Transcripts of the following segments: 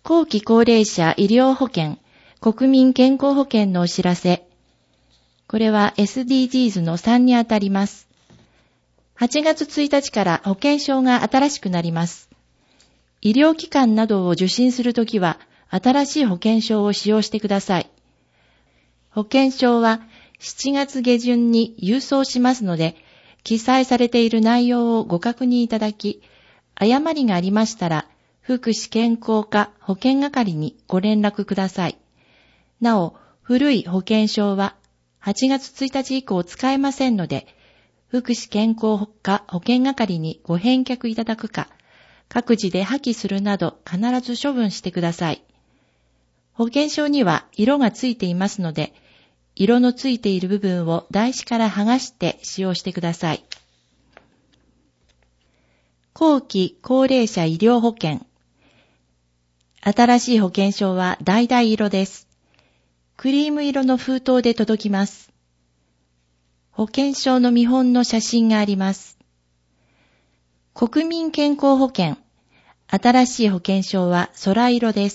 後期高齢者医療保険、国民健康保険のお知らせ。これは SDGs の3にあたります。8月1日から保険証が新しくなります。医療機関などを受診するときは、新しい保険証を使用してください。保険証は7月下旬に郵送しますので、記載されている内容をご確認いただき、誤りがありましたら、福祉健康課保険係にご連絡ください。なお、古い保険証は8月1日以降使えませんので、福祉健康課保険係にご返却いただくか、各自で破棄するなど必ず処分してください。保険証には色がついていますので、色のついている部分を台紙から剥がして使用してください。後期高齢者医療保険。新しい保険証は橙色です。クリーム色の封筒で届きます。保険証の見本の写真があります。国民健康保険。新しい保険証は空色です。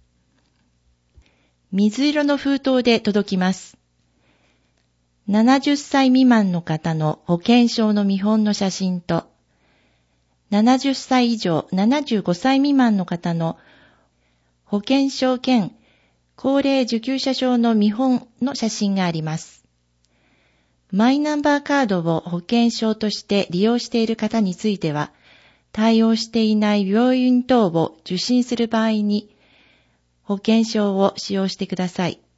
水色の封筒で届きます。70歳未満の方の保険証の見本の写真と、70歳以上75歳未満の方の保険証兼高齢受給者証の見本の写真があります。マイナンバーカードを保険証として利用している方については、対応していない病院等を受診する場合に、保険証を使用してください。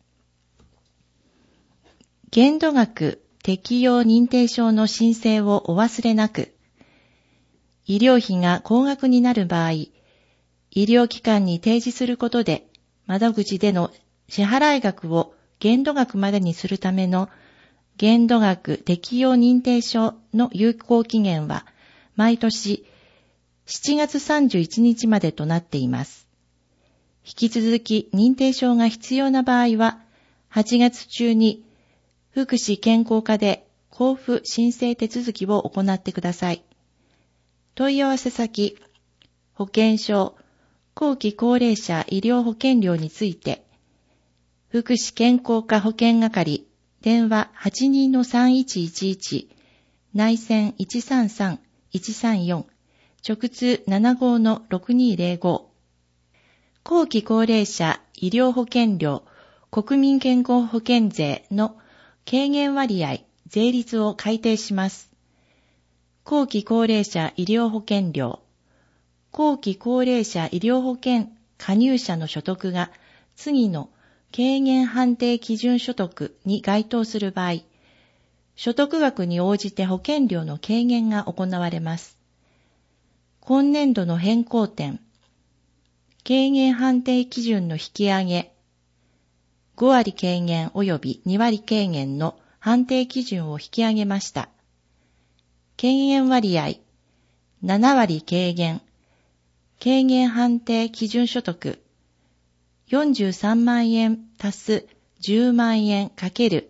限度額適用認定証の申請をお忘れなく、医療費が高額になる場合、医療機関に提示することで、窓口での支払い額を限度額までにするための限度額適用認定証の有効期限は、毎年7月31日までとなっています。引き続き認定証が必要な場合は、8月中に福祉健康課で交付申請手続きを行ってください。問い合わせ先、保険証、後期高齢者医療保険料について、福祉健康課保険係、電話 82-3111、内線 133-134、直通 75-6205。後期高齢者医療保険料、国民健康保険税の軽減割合、税率を改定します。後期高齢者医療保険料、後期高齢者医療保険加入者の所得が次の軽減判定基準所得に該当する場合、所得額に応じて保険料の軽減が行われます。今年度の変更点、軽減判定基準の引き上げ、5割軽減及び2割軽減の判定基準を引き上げました。軽減割合、7割軽減、軽減判定基準所得、43万円足す10万円かける、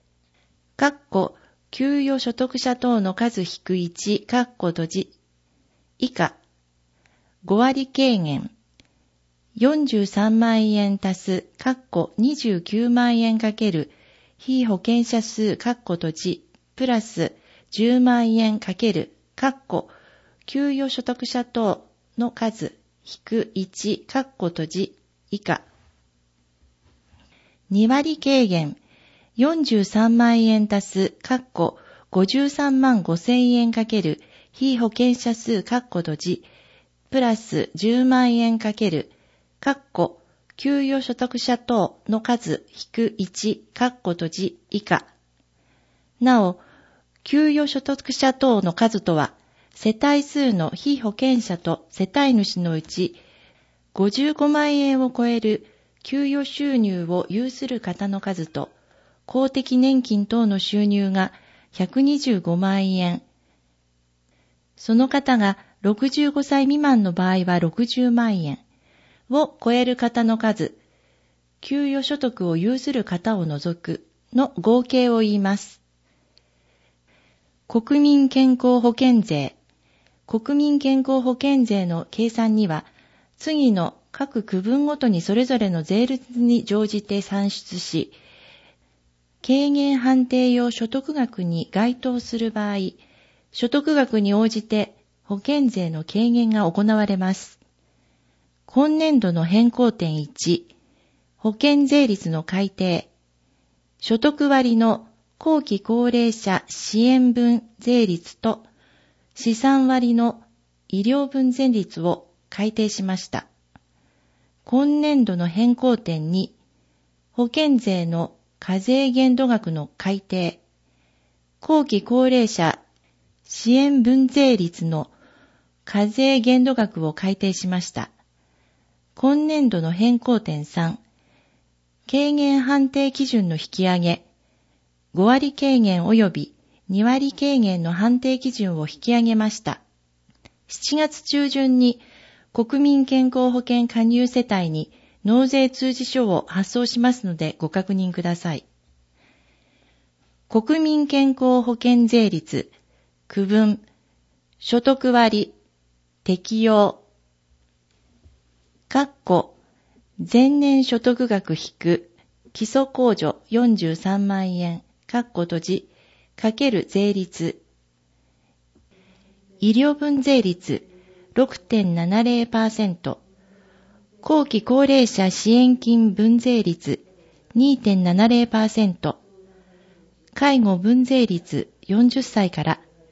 給与所得者等の数引く1、閉じ、以下、5割軽減、43万円足す、29万円かける、被保険者数、閉じ、プラス10万円かける、給与所得者等の数、引く1、閉じ、以下。2割軽減、43万円足す、53万5千円かける、被保険者数、閉じ、プラス10万円かける、給与所得者等の数、引く1、閉じ、以下。なお、給与所得者等の数とは、世帯数の被保険者と世帯主のうち、55万円を超える給与収入を有する方の数と、公的年金等の収入が125万円。その方が65歳未満の場合は60万円を超える方の数、給与所得を有する方を除くの合計を言います。国民健康保険税。国民健康保険税の計算には、次の各区分ごとにそれぞれの税率に乗じて算出し、軽減判定用所得額に該当する場合、所得額に応じて保険税の軽減が行われます。今年度の変更点1、保険税率の改定、所得割の後期高齢者支援分税率と資産割の医療分税率を改定しました。今年度の変更点2、保険税の課税限度額の改定、後期高齢者支援分税率の課税限度額を改定しました。今年度の変更点3、軽減判定基準の引き上げ、5割軽減及び2割軽減の判定基準を引き上げました。7月中旬に国民健康保険加入世帯に納税通知書を発送しますのでご確認ください。国民健康保険税率、区分、所得割、適用。前年所得額引く基礎控除43万円、閉じ、かける税率。医療分税率 6.70%、後期高齢者支援金分税率 2.70%、介護分税率40歳から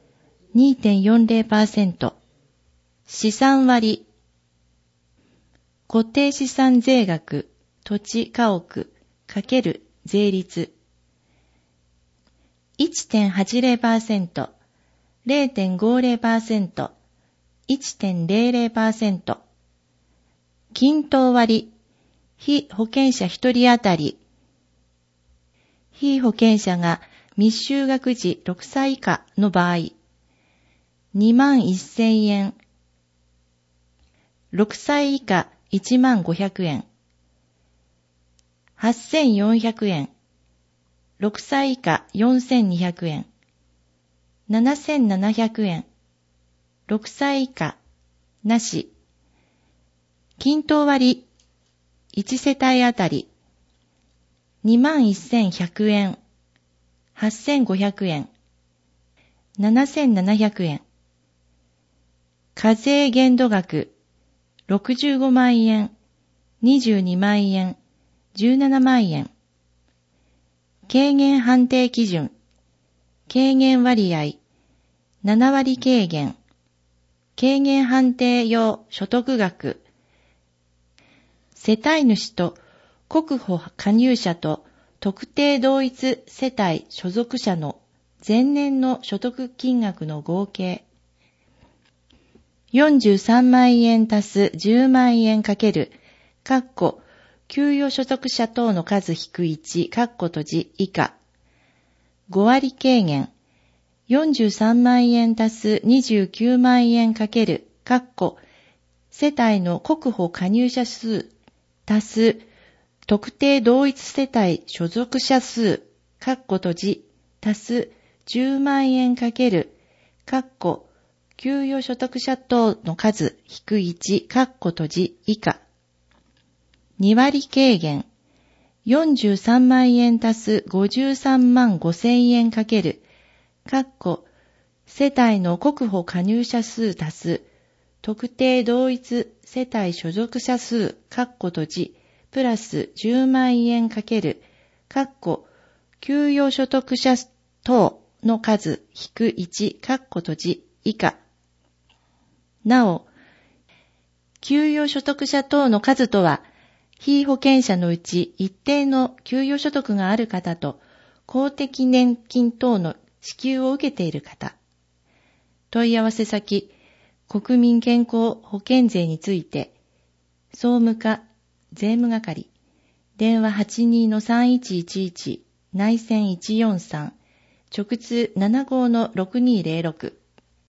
2.40%、資産割、固定資産税額、土地家屋、かける税率、1.80%、0.50%、1.00%、均等割、被保険者1人当たり、被保険者が未就学時6歳以下の場合、21,000円、6歳以下15,000円、8,400円、6歳以下4,200円、7,700円、6歳以下、なし。均等割、1世帯あたり、21,100円、8,500円、7,700円。課税限度額、65万円、22万円、17万円。軽減判定基準、軽減割合、7割軽減、軽減判定用所得額、世帯主と国保加入者と特定同一世帯所属者の前年の所得金額の合計、43万円足す10万円かける、給与所得者等の数引く1、閉じ以下、5割軽減、43万円足す29万円かける、世帯の国保加入者数、足す特定同一世帯所属者数、閉じ、足す10万円かける、給与所得者等の数引く1、閉じ以下、2割軽減、43万円足す53万5千円かける、世帯の国保加入者数足す、特定同一世帯所属者数、閉じ、プラス10万円かける、給与所得者等の数引く1、閉じ以下。なお、給与所得者等の数とは、被保険者のうち一定の給与所得がある方と公的年金等の支給を受けている方。問い合わせ先、国民健康保険税について、総務課、税務係、電話 82-3111、内線143、直通75-6206。